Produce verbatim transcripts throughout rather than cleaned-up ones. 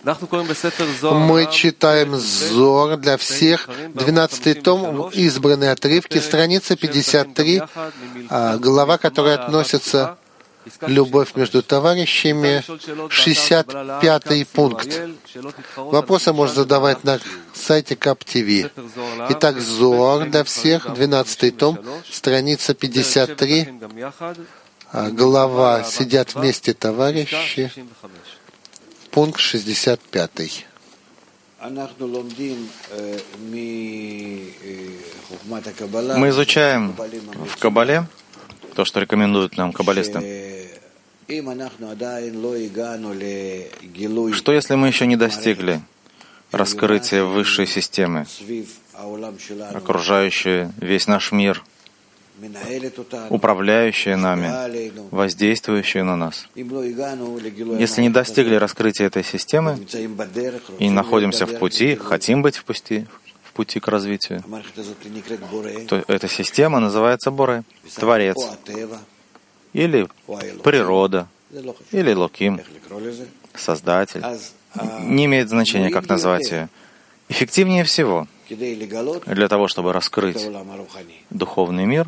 Мы читаем Зоар для всех, двенадцатый том, избранные отрывки, страница пятьдесят три, глава, которая относится к любовь между товарищами, шестьдесят пятый пункт. Вопросы можно задавать на сайте КАП ТВ. Итак, Зоар для всех, двенадцатый том, страница пятьдесят три, глава «Сидят вместе товарищи», пункт шестьдесят пятый. Мы изучаем в Кабале то, что рекомендуют нам каббалисты, что если мы еще не достигли раскрытия высшей системы, окружающей весь наш мир, управляющая нами, воздействующая на нас. Если не достигли раскрытия этой системы и находимся в пути, хотим быть в пути, в пути к развитию, то эта система называется Боре, Творец, или природа, или Локим, Создатель. Не имеет значения, как назвать ее. Эффективнее всего для того, чтобы раскрыть духовный мир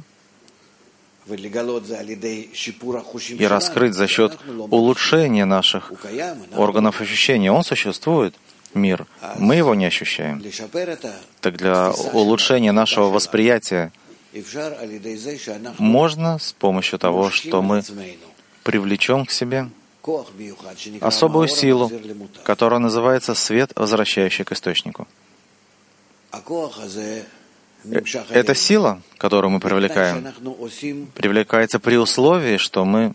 и раскрыть за счет улучшения наших органов ощущения. Он существует, мир, мы его не ощущаем. Так для улучшения нашего восприятия можно с помощью того, что мы привлечем к себе особую силу, которая называется свет, возвращающий к источнику. Эта сила, которую мы привлекаем, привлекается при условии, что мы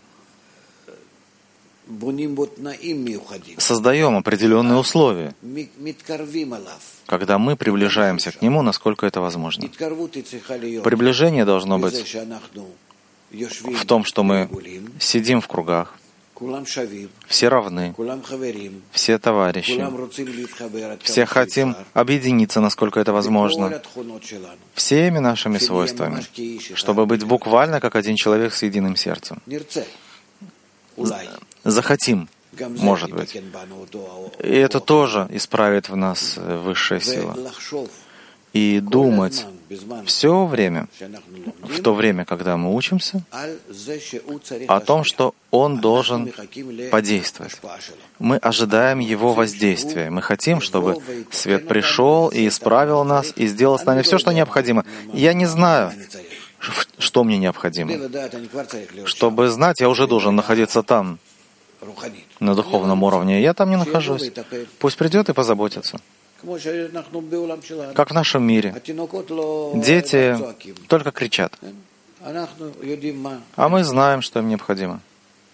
создаем определенные условия, когда мы приближаемся к нему, насколько это возможно. Приближение должно быть в том, что мы сидим в кругах, все равны, все товарищи, все хотим объединиться, насколько это возможно, всеми нашими свойствами, чтобы быть буквально как один человек с единым сердцем. Захотим, может быть. И это тоже исправит в нас высшая сила. И думать все время, в то время, когда мы учимся, о том, что он должен подействовать. Мы ожидаем его воздействия. Мы хотим, чтобы свет пришел и исправил нас, и сделал с нами все, что необходимо. Я не знаю, что мне необходимо. Чтобы знать, я уже должен находиться там, на духовном уровне. Я там не нахожусь. Пусть придет и позаботится. Как в нашем мире. Дети только кричат. А мы знаем, что им необходимо.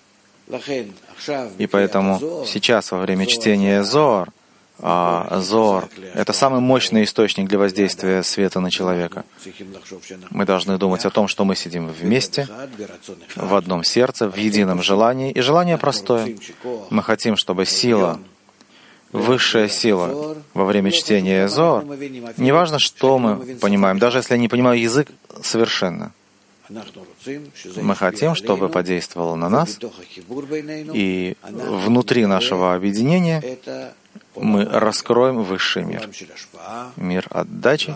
И поэтому сейчас, во время чтения Зоар, а Зоар — это самый мощный источник для воздействия света на человека. Мы должны думать о том, что мы сидим вместе, в одном сердце, в едином желании. И желание простое. Мы хотим, чтобы сила, высшая сила во время чтения Зоар, неважно, что мы понимаем, даже если я не понимаю язык совершенно, мы хотим, чтобы подействовало на нас, и внутри нашего объединения мы раскроем высший мир. Мир отдачи,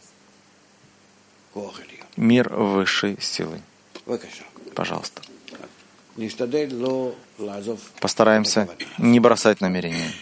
мир высшей силы. Пожалуйста. Постараемся не бросать намерения.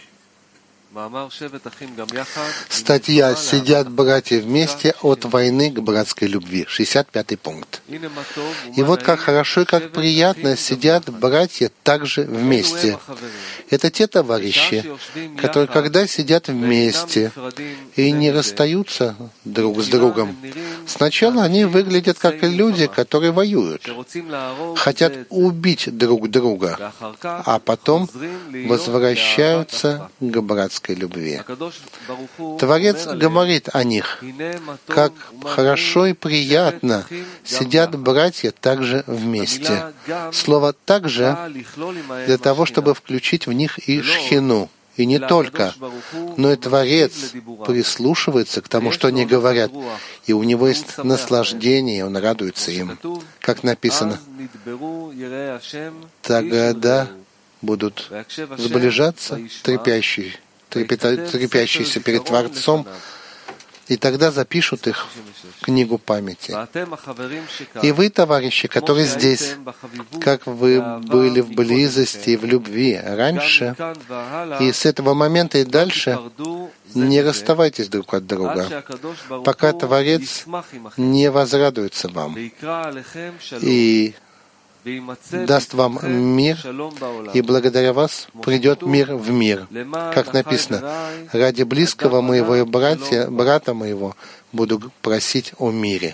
Статья «Сидят братья вместе от войны к братской любви», шестьдесят пятый пункт. И вот как хорошо и как приятно сидят братья также вместе. Это те товарищи, которые, когда сидят вместе и не расстаются друг с другом, сначала они выглядят как люди, которые воюют, хотят убить друг друга, а потом возвращаются к братской любви. Творец говорит о них, как хорошо и приятно сидят братья также вместе. Слово «также» для того, чтобы включить в них и шхину. И не только, но и Творец прислушивается к тому, что они говорят, и у него есть наслаждение, и он радуется им. Как написано, тогда будут сближаться трепещущие трепещущиеся перед Творцом, и тогда запишут их в книгу памяти. И вы, товарищи, которые здесь, как вы были в близости и в любви раньше, и с этого момента и дальше не расставайтесь друг от друга, пока Творец не возрадуется вам и даст вам мир, и благодаря вас придет мир в мир. Как написано, ради близкого моего и братья, брата моего буду просить о мире.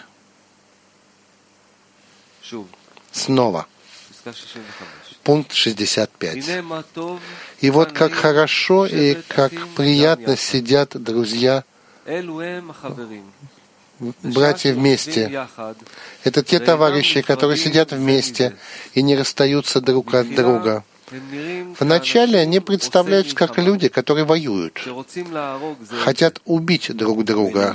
Снова. Пункт шестьдесят пять. И вот как хорошо и как приятно сидят друзья, братья вместе. Это те товарищи, которые сидят вместе и не расстаются друг от друга. Вначале они представляются как люди, которые воюют, хотят убить друг друга.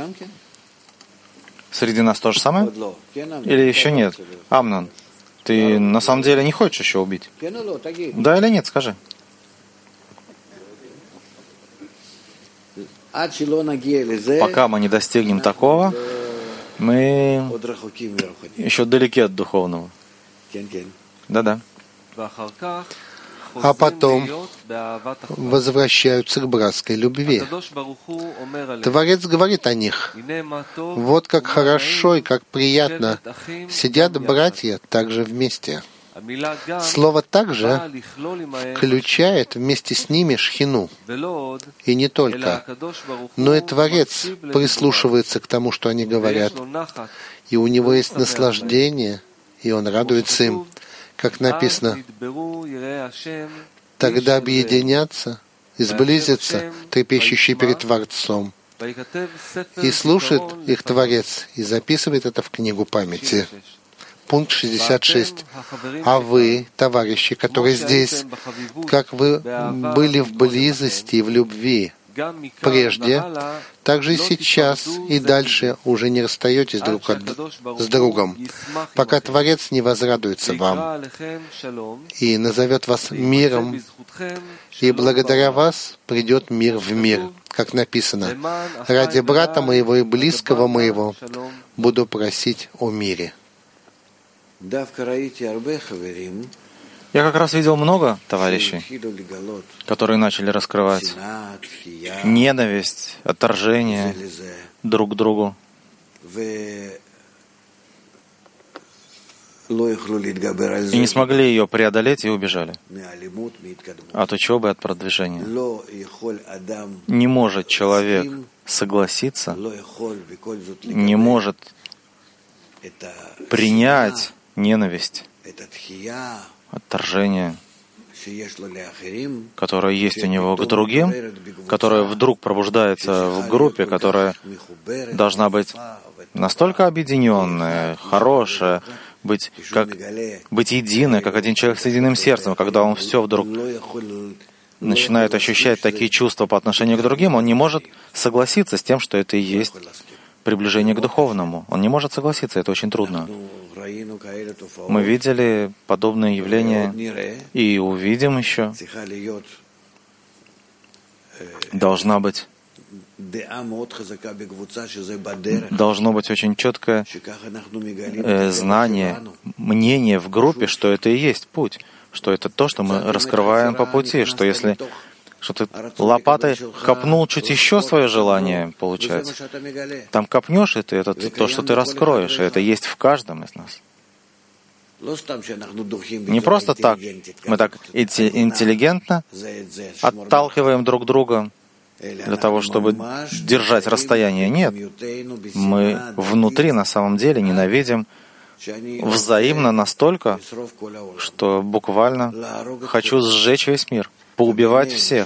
Среди нас то же самое? Или еще нет? Амнон, ты на самом деле не хочешь еще убить? Да или нет, скажи. Пока мы не достигнем такого, мы еще далеки от духовного. Да-да. А потом возвращаются к братской любви. Творец говорит о них. Вот как хорошо и как приятно сидят братья также вместе. Слово «также» включает вместе с ними шхину. И не только. Но и Творец прислушивается к тому, что они говорят. И у него есть наслаждение, и он радуется им. Как написано, тогда объединятся и сблизятся, трепещущие перед Творцом. И слушает их Творец, и записывает это в книгу памяти. Пункт шестьдесят шесть. А вы, товарищи, которые здесь, как вы были в близости и в любви прежде, так же и сейчас и дальше уже не расстаетесь друг от, с другом, пока Творец не возрадуется вам и назовет вас миром, и благодаря вас придет мир в мир, как написано, ради брата моего и близкого моего буду просить о мире. Я как раз видел много товарищей, которые начали раскрывать ненависть, отторжение друг к другу. И не смогли ее преодолеть и убежали от учебы, от продвижения. Не может человек согласиться, не может принять ненависть, отторжение, которое есть у него к другим, которое вдруг пробуждается в группе, которая должна быть настолько объединенная, хорошая, быть, как, быть единой, как один человек с единым сердцем. Когда он все вдруг начинает ощущать такие чувства по отношению к другим, он не может согласиться с тем, что это и есть приближение к духовному. Он не может согласиться, это очень трудно. Мы видели подобные явления и увидим еще. Должна быть, должно быть очень четкое э, знание, мнение в группе, что это и есть путь, что это то, что мы раскрываем по пути, что если что ты лопатой копнул чуть еще свое желание, получается. Там копнешь, и ты, это то, что ты раскроешь, и это есть в каждом из нас. Не просто так, мы так интеллигентно отталкиваем друг друга для того, чтобы держать расстояние. Нет, мы внутри на самом деле ненавидим взаимно настолько, что буквально хочу сжечь весь мир, поубивать всех.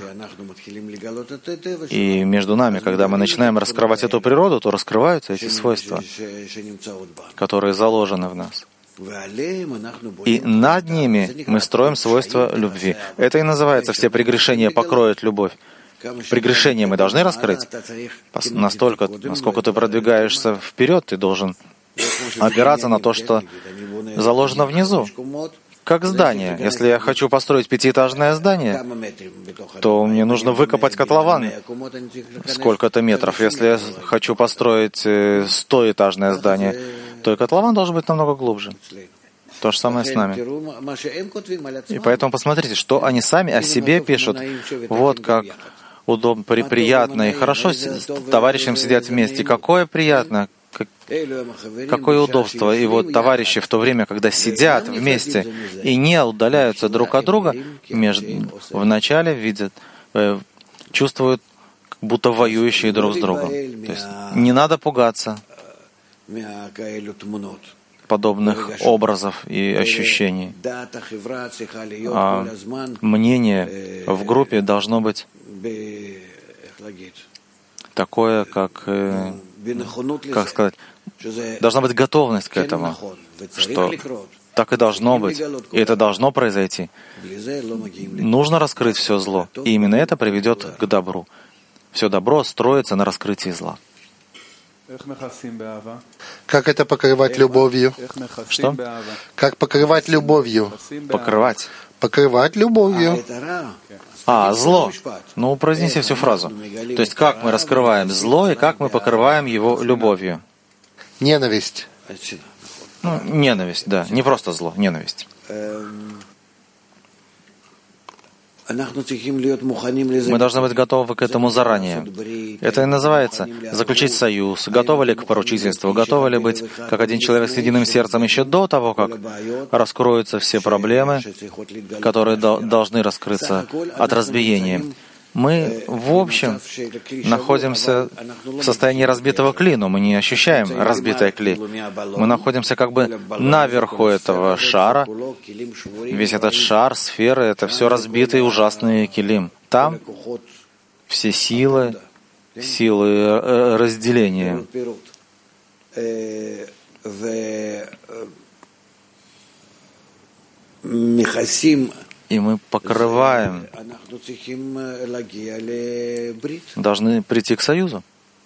И между нами, когда мы начинаем раскрывать эту природу, то раскрываются эти свойства, которые заложены в нас. И над ними мы строим свойства любви. Это и называется «все прегрешения покроют любовь». Прегрешения мы должны раскрыть. Настолько, насколько ты продвигаешься вперед, ты должен опираться на то, что заложено внизу. как здание. Если я хочу построить пятиэтажное здание, то мне нужно выкопать котлован сколько-то метров. Если я хочу построить стоэтажное здание, то и котлован должен быть намного глубже. То же самое с нами. И поэтому посмотрите, что они сами о себе пишут. Вот как удобно, приятно и хорошо с товарищем сидят вместе. Какое приятно, как, какое удобство. И вот товарищи в то время, когда сидят вместе и не удаляются друг от друга, между, вначале видят, э, чувствуют, как будто воюющие друг с другом. То есть не надо пугаться подобных образов и ощущений. А мнение в группе должно быть такое, как, как сказать, должна быть готовность к этому, что так и должно быть, и это должно произойти. Нужно раскрыть все зло, и именно это приведет к добру. Все добро строится на раскрытии зла. Как это покрывать любовью? Что? Как покрывать любовью? Покрывать. Покрывать любовью. А, зло. Ну, произнеси всю фразу. То есть, как мы раскрываем зло и как мы покрываем его любовью? Ненависть. Ну, ненависть, да. Не просто зло, ненависть. Мы должны быть готовы к этому заранее. Это и называется заключить союз, готовы ли к поручительству, готовы ли быть как один человек с единым сердцем еще до того, как раскроются все проблемы, которые должны раскрыться от разбиения. Мы, в общем, находимся в состоянии разбитого кли, но мы не ощущаем разбитое кли. Мы находимся как бы наверху этого шара. Весь этот шар, сферы, это все разбитые ужасные килим. Там все силы, силы разделения. И мы покрываем, должны прийти к союзу.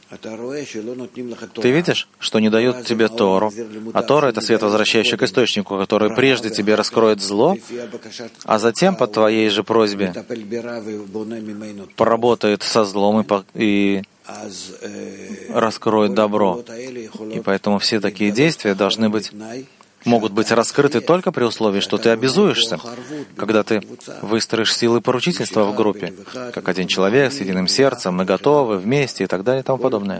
Ты видишь, что не дают тебе Тору, а Тора — это свет, возвращающий к источнику, который прежде тебе раскроет зло, а затем по твоей же просьбе поработает со злом и, и раскроет добро. И поэтому все такие действия должны быть могут быть раскрыты только при условии, что ты обязуешься, когда ты выстроишь силы поручительства в группе, как один человек с единым сердцем, мы готовы, вместе и так далее и тому подобное.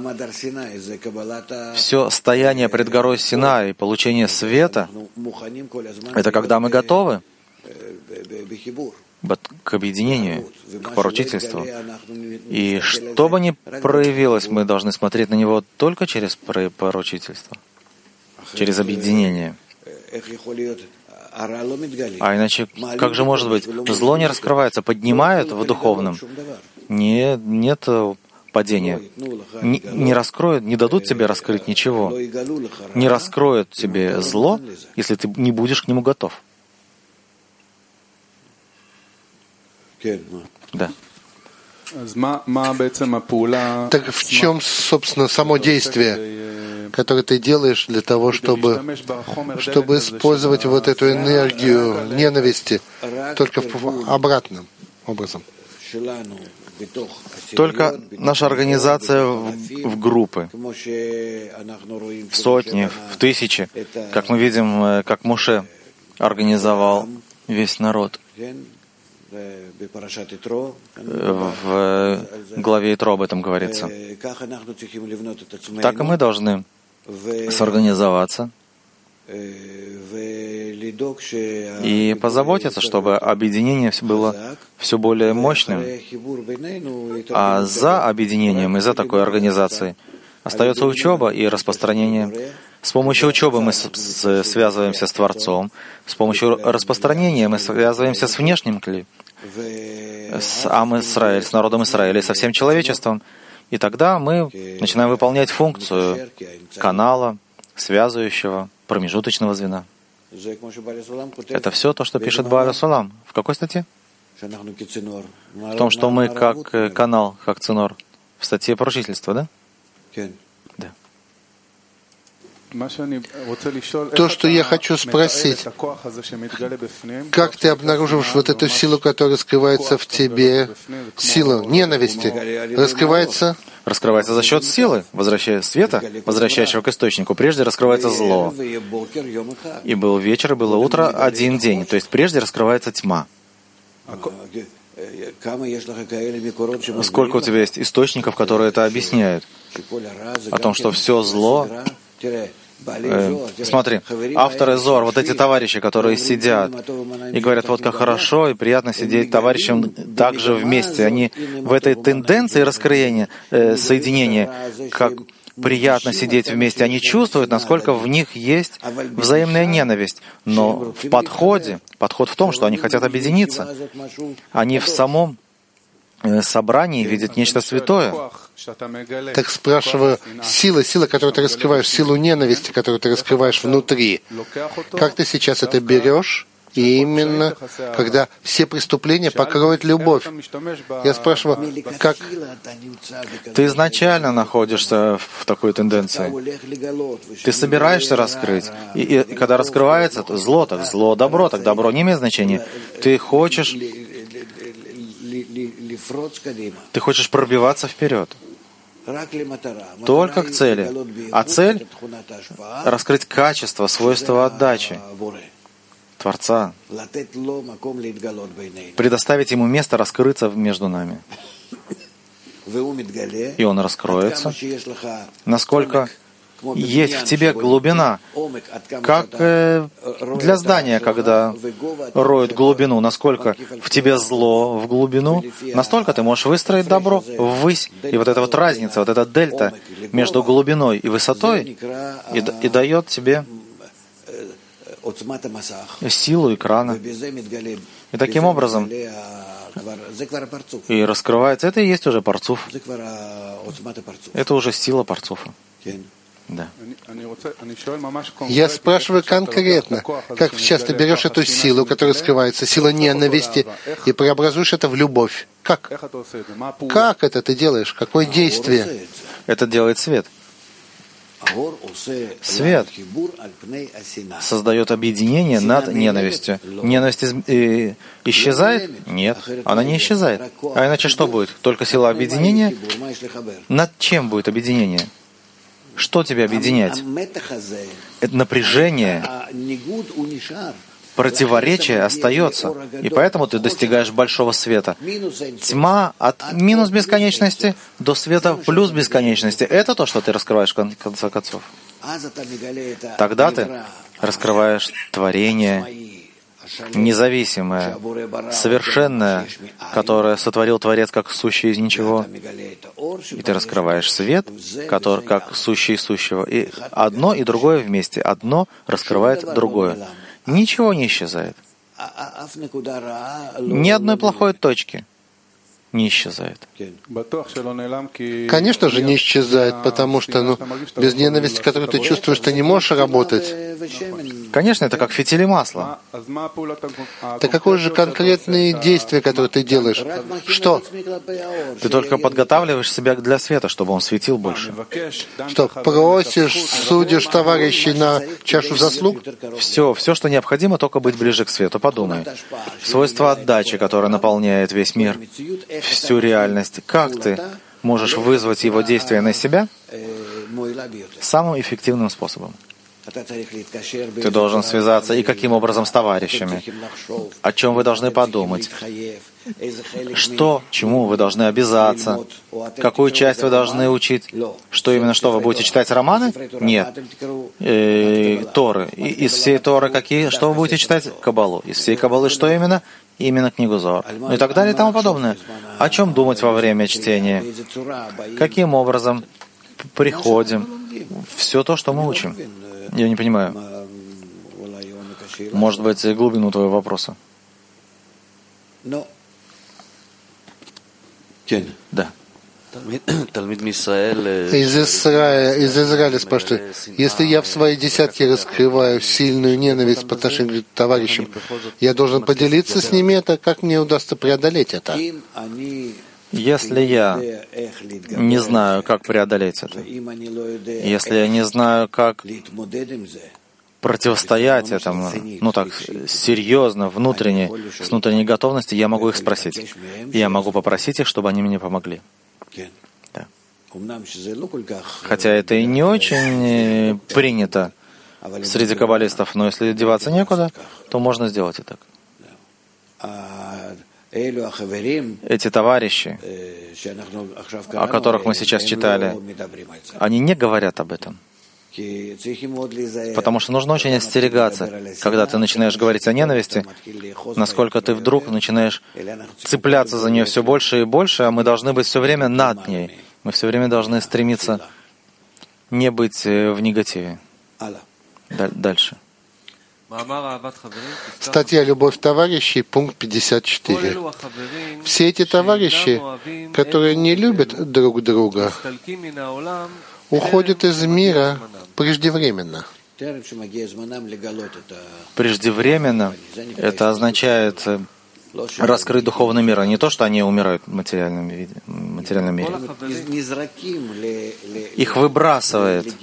Все стояние пред горой Синай и получение света — это когда мы готовы к объединению, к поручительству. И что бы ни проявилось, мы должны смотреть на него только через поручительство, через объединение. А иначе, как же может быть? Зло не раскрывается, поднимают в духовном. Не, нет падения. Не, не раскроют, не дадут тебе раскрыть ничего. Не раскроют тебе зло, если ты не будешь к нему готов. Да. Так в чем, собственно, само действие, которое ты делаешь для того, чтобы, чтобы использовать вот эту энергию ненависти только в обратным образом? Только наша организация в, в группы, в сотни, в тысячи, как мы видим, как Моше организовал весь народ. В главе Итро об этом говорится. Так и мы должны сорганизоваться и позаботиться, чтобы объединение было все более мощным. А за объединением и за такой организацией остается учеба и распространение. С помощью учебы мы связываемся с Творцом, с помощью распространения мы связываемся с внешним кли, с Ам Исраэль, с народом Израиля, со всем человечеством. И тогда мы начинаем выполнять функцию канала, связывающего, промежуточного звена. Это все то, что пишет Бааль ха-Сулам. В какой статье? В том, что мы как канал, как ценор. В статье поручительства, да? Да. То, что я хочу спросить, как ты обнаруживаешь вот эту силу, которая скрывается в тебе, силу ненависти, раскрывается? Раскрывается за счет силы, возвращая света, возвращающего к источнику. Прежде раскрывается зло. И был вечер, и было утро, один день. То есть прежде раскрывается тьма. Сколько у тебя есть источников, которые это объясняют? О том, что все зло... Э, смотри, авторы Зор, вот эти товарищи, которые сидят и говорят, вот как хорошо и приятно сидеть товарищам также вместе. Они в этой тенденции раскроения, э, соединения, как приятно сидеть вместе, они чувствуют, насколько в них есть взаимная ненависть. Но в подходе, подход в том, что они хотят объединиться. Они в самом собрании видят нечто святое. Так спрашиваю, сила, сила, которую ты раскрываешь, силу ненависти, которую ты раскрываешь внутри, как ты сейчас это берешь? И именно, когда все преступления покроет любовь. Я спрашиваю, как... Ты изначально находишься в такой тенденции. Ты собираешься раскрыть. И, и, и когда раскрывается, то зло, так зло, добро, так добро не имеет значения. Ты хочешь... Ты хочешь пробиваться вперед. Только к цели. А цель — раскрыть качество, свойства отдачи Творца. Предоставить ему место раскрыться между нами. И он раскроется, насколько есть в тебе глубина, как э, для здания, когда роют глубину, насколько в тебе зло в глубину, настолько ты можешь выстроить добро ввысь. И вот эта вот разница, вот эта дельта между глубиной и высотой и, и дает тебе силу экрана. И таким образом и раскрывается, это и есть уже парцуф. Это уже сила парцуфа. Да. Я спрашиваю конкретно, как сейчас ты берешь эту силу, которая скрывается, сила ненависти, и преобразуешь это в любовь. Как? Как это ты делаешь? Какое действие? Это делает свет. Свет создает объединение над ненавистью. Ненависть из, э, исчезает? Нет, она не исчезает. А иначе что будет? Только сила объединения? Над чем будет объединение? Что тебя объединять? Это напряжение, противоречие остается, и поэтому ты достигаешь большого света. Тьма от минус бесконечности до света плюс бесконечности. Это то, что ты раскрываешь в конце концов. Тогда ты раскрываешь творение независимое, совершенное, которое сотворил Творец как сущее из ничего. И ты раскрываешь свет, который как сущее из сущего. И одно и другое вместе. Одно раскрывает другое. Ничего не исчезает. Ни одной плохой точки не исчезает. Конечно же, не исчезает, потому что ну, без ненависти, которую ты чувствуешь, ты не можешь работать. Конечно, это как фитили масла. Так какое же конкретные действия, которые ты делаешь? Что? Ты только подготавливаешь себя для света, чтобы он светил больше. Что, просишь, судишь товарищей на чашу заслуг? Все, все, что необходимо, только быть ближе к свету. Подумай. Свойство отдачи, которое наполняет весь мир, всю реальность. Как ты можешь вызвать его действие на себя? Самым эффективным способом. Ты должен связаться и каким образом с товарищами, о чем вы должны подумать, что, чему вы должны обязаться, какую часть вы должны учить, что именно, что вы будете читать романы? Нет. Э, Торы. И, из всей Торы какие? Что вы будете читать? Кабалу. Из всей Кабалы что именно? Именно книгу Зоар. Ну и так далее и тому подобное. О чем думать во время чтения? Каким образом приходим? Все то, что мы учим. Я не понимаю. Может быть, глубину твоего вопроса? Да. Из Израиля, из Израиля спрашивают, если я в своей десятке раскрываю сильную ненависть по отношению к товарищам, я должен поделиться с ними это? Как мне удастся преодолеть это? Если я не знаю, как преодолеть это, если я не знаю, как противостоять этому, ну так, серьезно, внутренне, с внутренней готовностью, я могу их спросить. Я могу попросить их, чтобы они мне помогли. Да. Хотя это и не очень принято среди каббалистов, но если деваться некуда, то можно сделать и так. Эти товарищи, о которых мы сейчас читали, они не говорят об этом. Потому что нужно очень остерегаться, когда ты начинаешь говорить о ненависти, насколько ты вдруг начинаешь цепляться за нее все больше и больше, а мы должны быть все время над ней. Мы все время должны стремиться не быть в негативе. Дальше. Статья «Любовь товарищей», пункт пятьдесят четыре. Все эти товарищи, которые не любят друг друга, уходят из мира преждевременно. Преждевременно — это означает раскрыть духовный мир, а не то, что они умирают в материальном, виде, в материальном мире. Их выбрасывает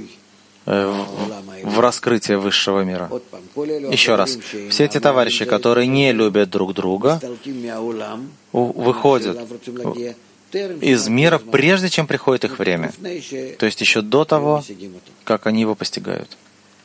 в раскрытие высшего мира. Еще раз, все эти товарищи, которые не любят друг друга, выходят из мира, прежде чем приходит их время. То есть еще до того, как они его постигают.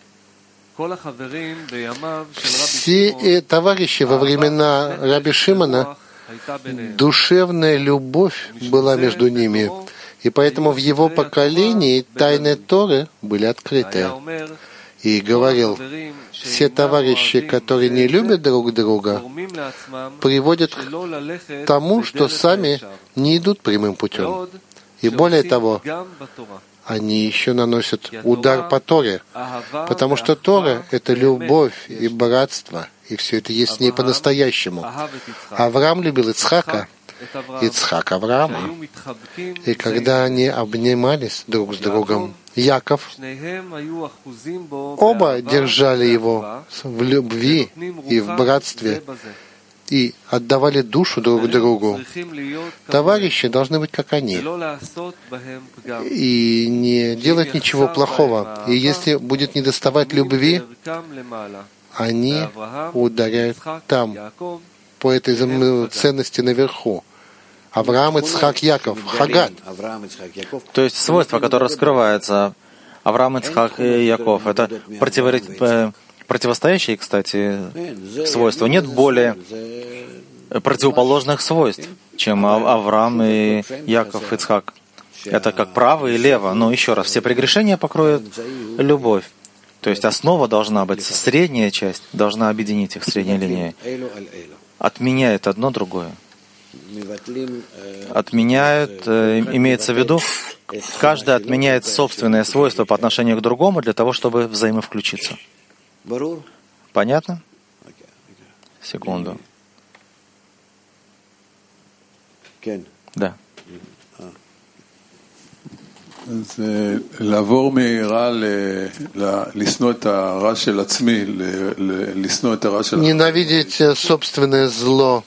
Все товарищи во времена Раби Шимона, душевная любовь была между ними. И поэтому в его поколении тайны Торы были открыты. И говорил, все товарищи, которые не любят друг друга, приводят к тому, что сами не идут прямым путем. И более того, они еще наносят удар по Торе, потому что Тора — это любовь и братство, и все это есть в ней по-настоящему. Авраам любил Ицхака, Ицхак Авраама. И когда они обнимались друг с другом, Яков, оба держали его в любви и в братстве и отдавали душу друг другу. Товарищи должны быть как они и не делать ничего плохого. И если будет недоставать любви, они ударяют там, по этой ценности наверху. Авраам, Ицхак, Яков. Хагат. То есть свойства, которые раскрываются. Авраам, Ицхак и Яков. Это противоречие. Противостоящие, кстати, свойства. Нет более противоположных свойств, чем Авраам и Яков, Ицхак. Это как право и лево. Но еще раз, все прегрешения покроют любовь. То есть основа должна быть, средняя часть должна объединить их средней линией. Отменяет одно другое. Отменяет, имеется в виду, каждый отменяет собственное свойство по отношению к другому для того, чтобы взаимовключиться. Понятно? Секунду. Да. Ненавидеть собственное зло.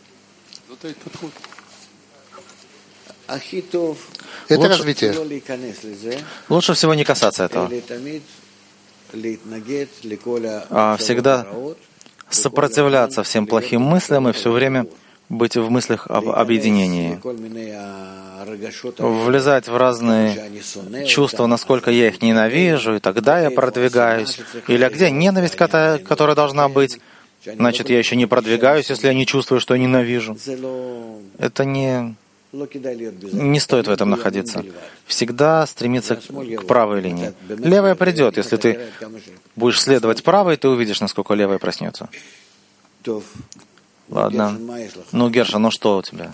Это лучше, развитие. Лучше всего не касаться этого, а всегда сопротивляться всем плохим мыслям и все время быть в мыслях об объединении, влезать в разные чувства, насколько я их ненавижу, и тогда я продвигаюсь. Или а где ненависть, которая должна быть? Значит, я еще не продвигаюсь, если я не чувствую, что я ненавижу. Это не... Не стоит в этом находиться. Всегда стремиться к правой линии. Левая придет. Если ты будешь следовать правой, ты увидишь, насколько левая проснется. Ладно. Ну, Герша, ну что у тебя?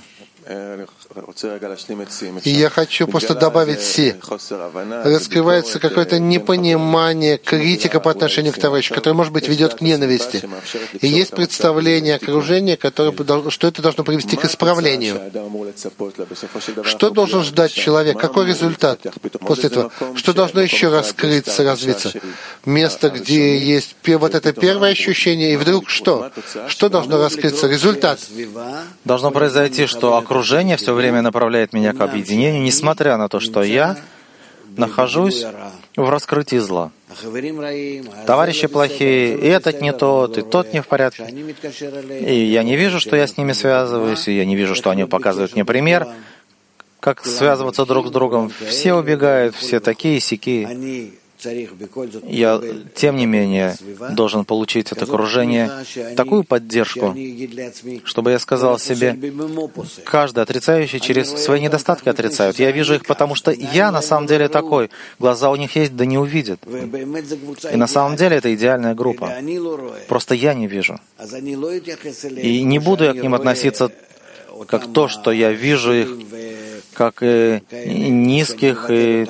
И я хочу просто добавить «си». Раскрывается какое-то непонимание, критика по отношению к товарищу, которое, может быть, ведет к ненависти. И есть представление окружения, которое, что это должно привести к исправлению. Что должен ждать человек? Какой результат после этого? Что должно еще раскрыться, развиться? Место, где есть вот это первое ощущение, и вдруг что? Что должно раскрыться? Результат. Должно произойти, что окружение окружение все время направляет меня к объединению, несмотря на то, что я нахожусь в раскрытии зла. Товарищи плохие, и этот не тот, и тот не в порядке. И я не вижу, что я с ними связываюсь, и я не вижу, что они показывают мне пример, как связываться друг с другом. Все убегают, все такие-сякие. Я, тем не менее, должен получить от окружения такую поддержку, чтобы я сказал себе, каждый отрицающий через свои недостатки отрицают. Я вижу их, потому что я на самом деле такой. Глаза у них есть, да не увидят. И на самом деле это идеальная группа. Просто я не вижу. И не буду я к ним относиться как то, что я вижу их, как и низких, и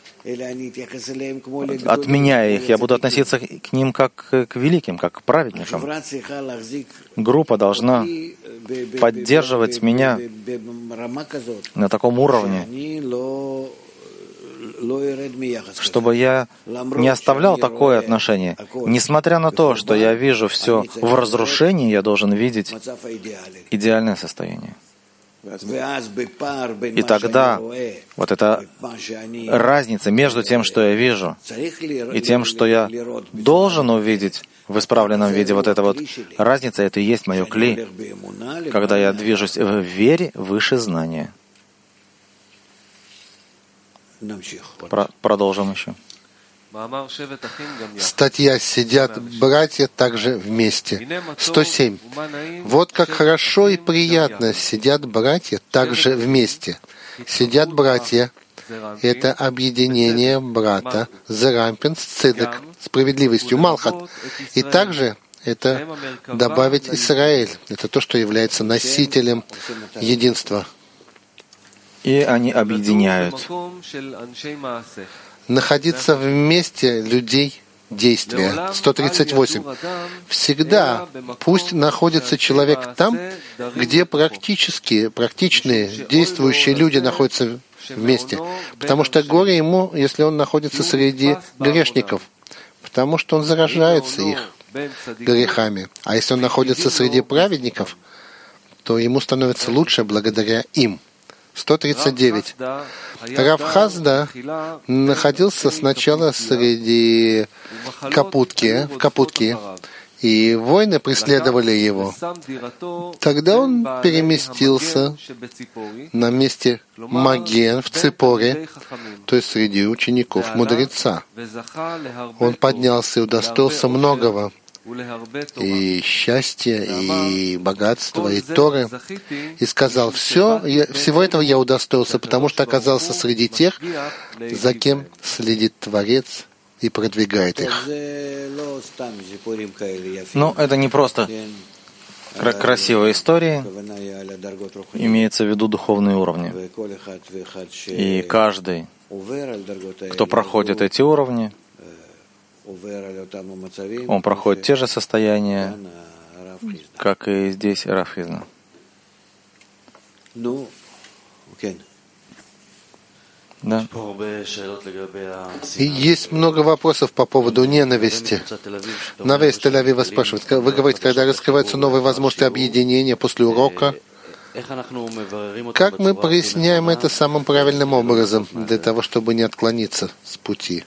отменяя их, я буду относиться к ним как к великим, как к праведникам. Группа должна поддерживать меня на таком уровне, чтобы я не оставлял такое отношение. Несмотря на то, что я вижу все в разрушении, я должен видеть идеальное состояние. И тогда вот эта разница между тем, что я вижу, и тем, что я должен увидеть в исправленном виде, вот эта вот разница, это и есть мое кли, когда я движусь в вере выше знания. Про- продолжим еще. Статья «Сидят братья также вместе». сто семь. Вот как хорошо и приятно сидят братья также вместе. Сидят братья — это объединение брата, Зерампин, Цедек, справедливостью, Малхат. И также это добавить Исраэль. Это то, что является носителем единства. И они объединяют. Находиться вместе людей действия. сто тридцать восемь. Всегда пусть находится человек там, где практически, практичные, действующие люди находятся вместе. Потому что горе ему, если он находится среди грешников, потому что он заражается их грехами. А если он находится среди праведников, то ему становится лучше благодаря им. сто тридцать девять. Рав Хазда находился сначала среди Капутки, в Капутке, и воины преследовали его. Тогда он переместился на месте Маген в Ципоре, то есть среди учеников мудреца. Он поднялся и удостоился многого, и счастья, и богатства, и Торы, и сказал, все, я, всего этого я удостоился, потому что оказался среди тех, за кем следит Творец и продвигает их. Но это не просто красивые истории, имеется в виду духовные уровни. И каждый, кто проходит эти уровни, он проходит те же состояния, как и здесь Рав Хизна. Да. И есть много вопросов по поводу ненависти. Наве из Тель-Авива спрашивает, вы говорите, когда раскрываются новые возможности объединения после урока, как мы проясняем это самым правильным образом, для того, чтобы не отклониться с пути?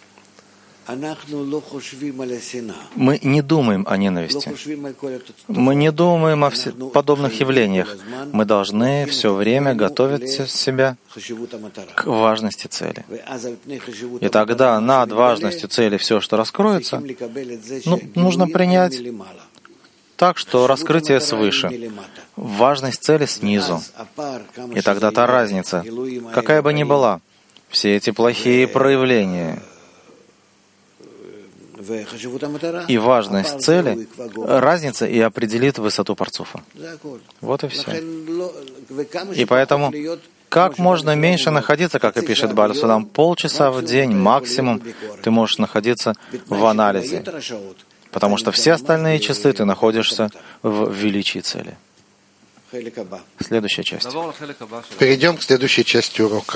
Мы не думаем о ненависти. Мы не думаем о все подобных явлениях. Мы должны все время готовить себя к важности цели. И тогда над важностью цели все, что раскроется, ну, нужно принять так, что раскрытие свыше, важность цели снизу. И тогда та разница, какая бы ни была, все эти плохие проявления и важность цели, разница и определит высоту парцуфа. Вот и все. И поэтому, как можно меньше находиться, как и пишет Бааль Судам, полчаса в день максимум ты можешь находиться в анализе, потому что все остальные часы ты находишься в величии цели. Следующая часть. Перейдем к следующей части урока.